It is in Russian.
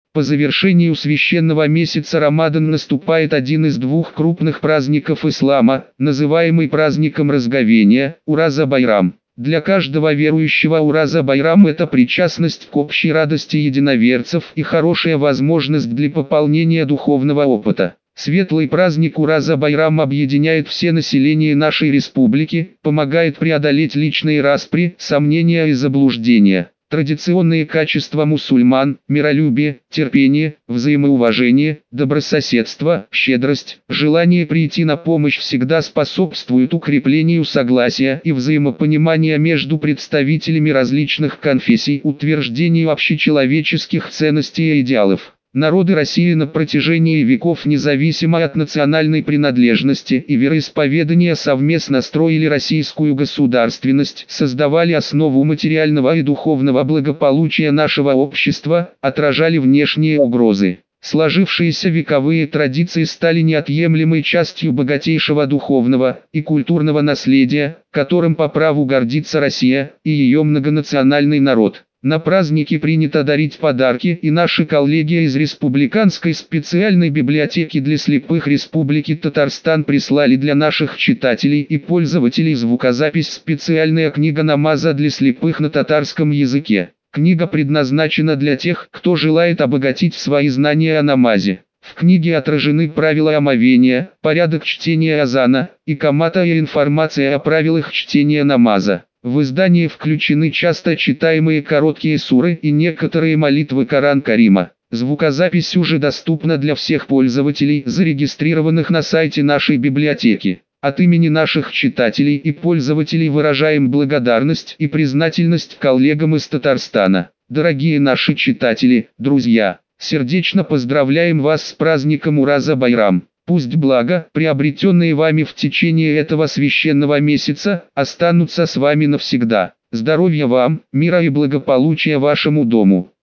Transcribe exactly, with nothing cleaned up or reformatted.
По завершению священного месяца Рамадан наступает один из двух крупных праздников ислама, называемый праздником Разговения – Ураза-Байрам. Для каждого верующего Ураза-Байрам – это причастность к общей радости единоверцев и хорошая возможность для пополнения духовного опыта. Светлый праздник Ураза-Байрам объединяет все население нашей республики, помогает преодолеть личные распри, сомнения и заблуждения. Традиционные качества мусульман – миролюбие, терпение, взаимоуважение, добрососедство, щедрость, желание прийти на помощь всегда способствуют укреплению согласия и взаимопонимания между представителями различных конфессий, утверждению общечеловеческих ценностей и идеалов. Народы России на протяжении веков независимо от национальной принадлежности и вероисповедания совместно строили российскую государственность, создавали основу материального и духовного благополучия нашего общества, отражали внешние угрозы. Сложившиеся вековые традиции стали неотъемлемой частью богатейшего духовного и культурного наследия, которым по праву гордится Россия и ее многонациональный народ. На празднике принято дарить подарки, и наши коллеги из Республиканской специальной библиотеки для слепых Республики Татарстан прислали для наших читателей и пользователей звукозапись «Специальная книга намаза для слепых на татарском языке». Книга предназначена для тех, кто желает обогатить свои знания о намазе. В книге отражены правила омовения, порядок чтения азана, икамата и информация о правилах чтения намаза. В издание включены часто читаемые короткие суры и некоторые молитвы Коран-Карима. Звукозапись уже доступна для всех пользователей, зарегистрированных на сайте нашей библиотеки. От имени наших читателей и пользователей выражаем благодарность и признательность коллегам из Татарстана. Дорогие наши читатели, друзья, сердечно поздравляем вас с праздником Ураза-Байрам. Пусть блага, приобретенные вами в течение этого священного месяца, останутся с вами навсегда. Здоровья вам, мира и благополучия вашему дому.